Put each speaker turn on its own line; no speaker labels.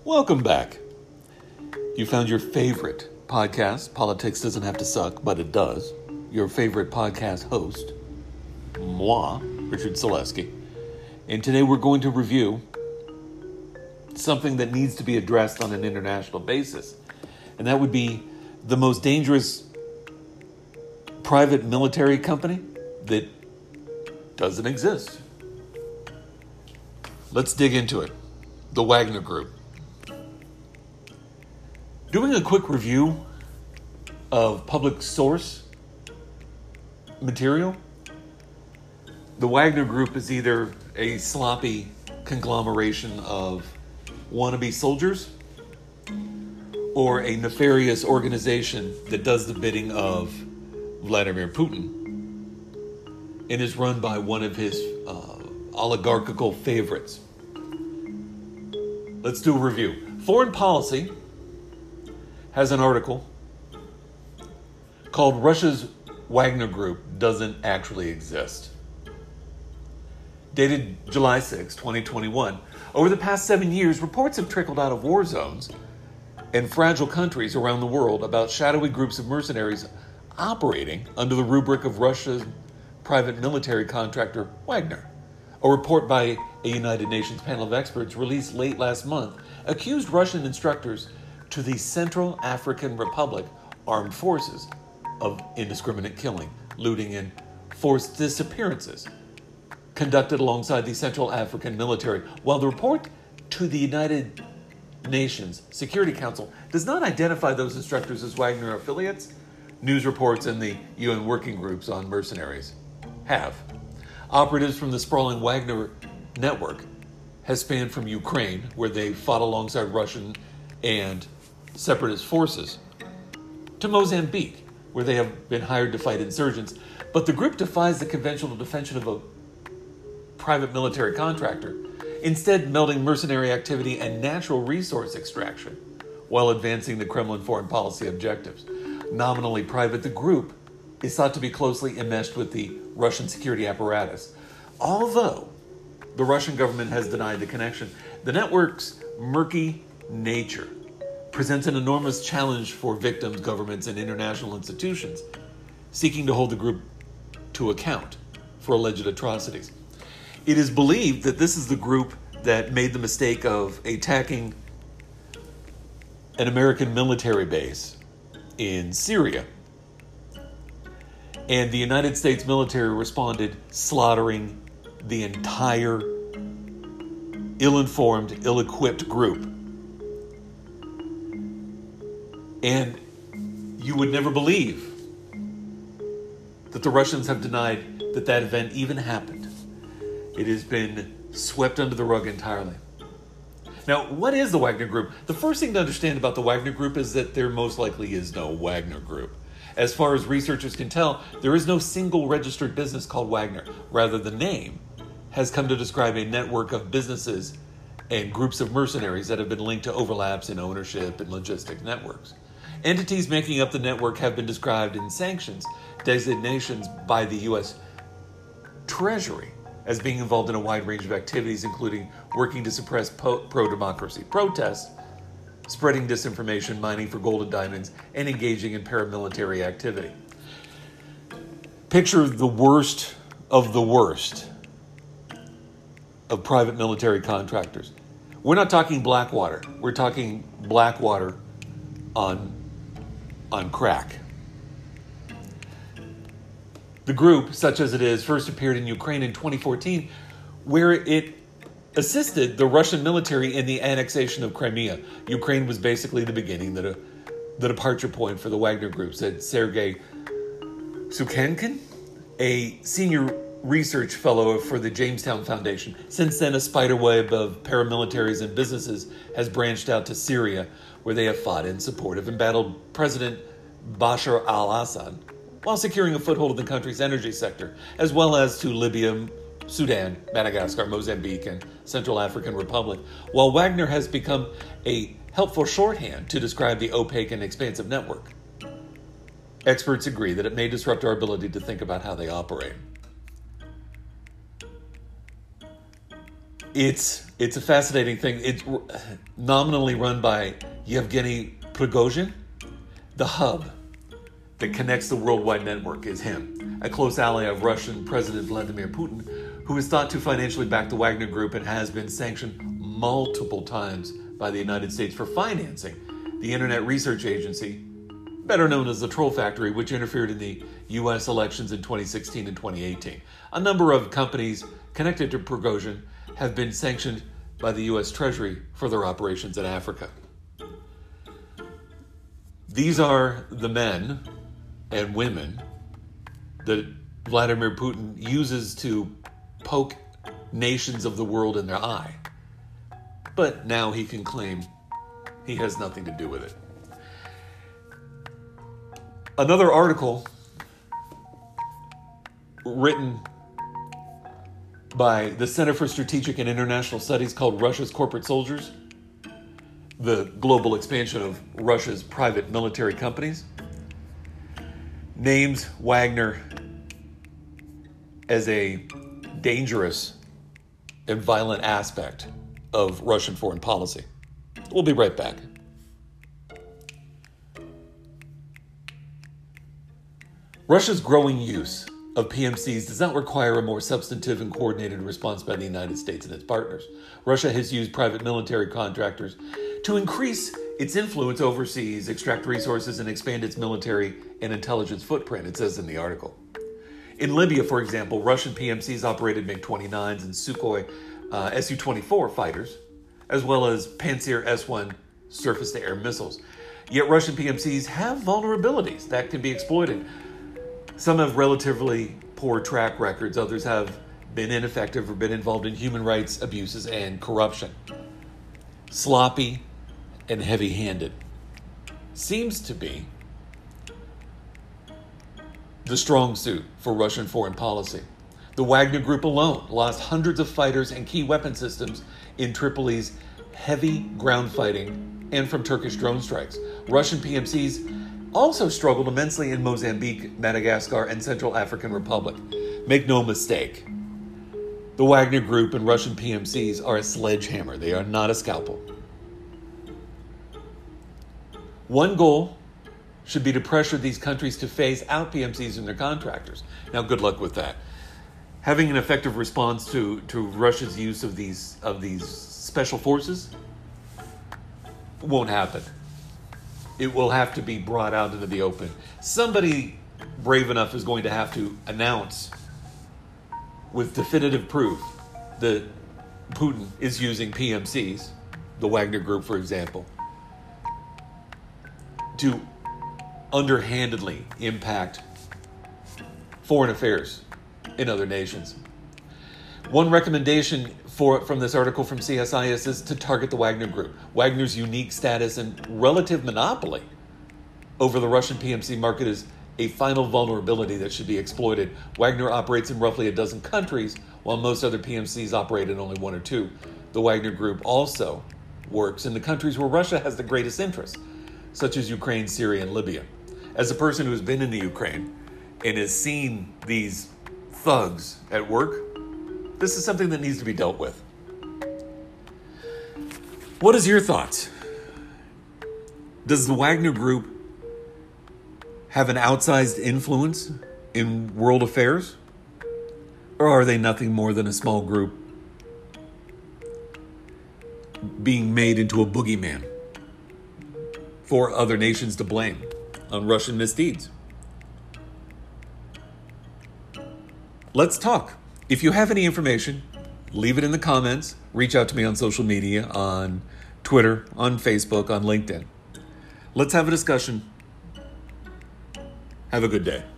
Welcome back. You found your favorite podcast, Politics Doesn't Have to Suck, but it does. Your favorite podcast host, moi, Richard Selesky. And today we're going to review something that needs to be addressed on an international basis. And that would be the most dangerous private military company that doesn't exist. Let's dig into it. The Wagner Group. Doing a quick review of public source material, the Wagner Group is either a sloppy conglomeration of wannabe soldiers or a nefarious organization that does the bidding of Vladimir Putin and is run by one of his oligarchical favorites. Let's do a review. Foreign Policy has an article called Russia's Wagner Group Doesn't Actually Exist. Dated July 6, 2021. Over the past 7 years, reports have trickled out of war zones and fragile countries around the world about shadowy groups of mercenaries operating under the rubric of Russia's private military contractor Wagner. A report by a United Nations panel of experts released late last month accused Russian instructors to the Central African Republic Armed Forces of indiscriminate killing, looting, and forced disappearances conducted alongside the Central African military. While the report to the United Nations Security Council does not identify those instructors as Wagner affiliates, news reports and the UN working groups on mercenaries have. Operatives from the sprawling Wagner network has spanned from Ukraine, where they fought alongside Russian and separatist forces, to Mozambique, where they have been hired to fight insurgents. But the group defies the conventional definition of a private military contractor, instead melding mercenary activity and natural resource extraction while advancing the Kremlin foreign policy objectives. Nominally private, the group is thought to be closely enmeshed with the Russian security apparatus. Although the Russian government has denied the connection, the network's murky nature presents an enormous challenge for victims, governments, and international institutions seeking to hold the group to account for alleged atrocities. It is believed that this is the group that made the mistake of attacking an American military base in Syria. And the United States military responded, slaughtering the entire ill-informed, ill-equipped group. And you would never believe that the Russians have denied that that event even happened. It has been swept under the rug entirely. Now, what is the Wagner Group? The first thing to understand about the Wagner Group is that there most likely is no Wagner Group. As far as researchers can tell, there is no single registered business called Wagner. Rather, the name has come to describe a network of businesses and groups of mercenaries that have been linked to overlaps in ownership and logistics networks. Entities making up the network have been described in sanctions designations by the U.S. Treasury as being involved in a wide range of activities, including working to suppress pro-democracy protests, spreading disinformation, mining for gold and diamonds, and engaging in paramilitary activity. Picture the worst of private military contractors. We're not talking Blackwater. We're talking Blackwater on crack. The group, such as it is, first appeared in Ukraine in 2014, where it assisted the Russian military in the annexation of Crimea. Ukraine was basically the beginning, the departure point for the Wagner Group, said Sergei Sukhenkin, a senior research fellow for the Jamestown Foundation. Since then, a spiderweb of paramilitaries and businesses has branched out to Syria, where they have fought in support of embattled President Bashar al-Assad, while securing a foothold in the country's energy sector, as well as to Libya, Sudan, Madagascar, Mozambique, and Central African Republic, while Wagner has become a helpful shorthand to describe the opaque and expansive network. Experts agree that it may disrupt our ability to think about how they operate. It's a fascinating thing. It's nominally run by Yevgeny Prigozhin. The hub that connects the worldwide network is him, a close ally of Russian President Vladimir Putin, who is thought to financially back the Wagner Group and has been sanctioned multiple times by the United States for financing the Internet Research Agency, better known as the Troll Factory, which interfered in the U.S. elections in 2016 and 2018. A number of companies connected to Prigozhin have been sanctioned by the U.S. Treasury for their operations in Africa. These are the men and women that Vladimir Putin uses to poke nations of the world in their eye. But now he can claim he has nothing to do with it. Another article written by the Center for Strategic and International Studies called Russia's Corporate Soldiers, the global expansion of Russia's private military companies, names Wagner as a dangerous and violent aspect of Russian foreign policy. We'll be right back. Russia's growing use of PMCs does not require a more substantive and coordinated response by the United States and its partners. Russia has used private military contractors to increase its influence overseas, extract resources, and expand its military and intelligence footprint, it says in the article. In Libya, for example, Russian PMCs operated MiG-29s and Sukhoi Su-24 fighters, as well as Pantsir S-1 surface-to-air missiles. Yet Russian PMCs have vulnerabilities that can be exploited. Some have relatively poor track records. Others have been ineffective or been involved in human rights abuses and corruption. Sloppy and heavy-handed seems to be the strong suit for Russian foreign policy. The Wagner Group alone lost hundreds of fighters and key weapon systems in Tripoli's heavy ground fighting and from Turkish drone strikes. Russian PMCs also struggled immensely in Mozambique, Madagascar, and Central African Republic. Make no mistake, the Wagner Group and Russian PMCs are a sledgehammer. They are not a scalpel. One goal should be to pressure these countries to phase out PMCs and their contractors. Now, good luck with that. Having an effective response to Russia's use of these special forces won't happen. It will have to be brought out into the open. Somebody brave enough is going to have to announce with definitive proof that Putin is using PMCs, the Wagner Group, for example, to underhandedly impact foreign affairs in other nations. One recommendation from this article from CSIS is to target the Wagner Group. Wagner's unique status and relative monopoly over the Russian PMC market is a final vulnerability that should be exploited. Wagner operates in roughly a dozen countries, while most other PMCs operate in only one or two. The Wagner Group also works in the countries where Russia has the greatest interest, such as Ukraine, Syria, and Libya. As a person who's been in the Ukraine and has seen these thugs at work, this is something that needs to be dealt with. What is your thoughts? Does the Wagner Group have an outsized influence in world affairs? Or are they nothing more than a small group being made into a boogeyman for other nations to blame on Russian misdeeds? Let's talk. If you have any information, leave it in the comments. Reach out to me on social media, on Twitter, on Facebook, on LinkedIn. Let's have a discussion. Have a good day.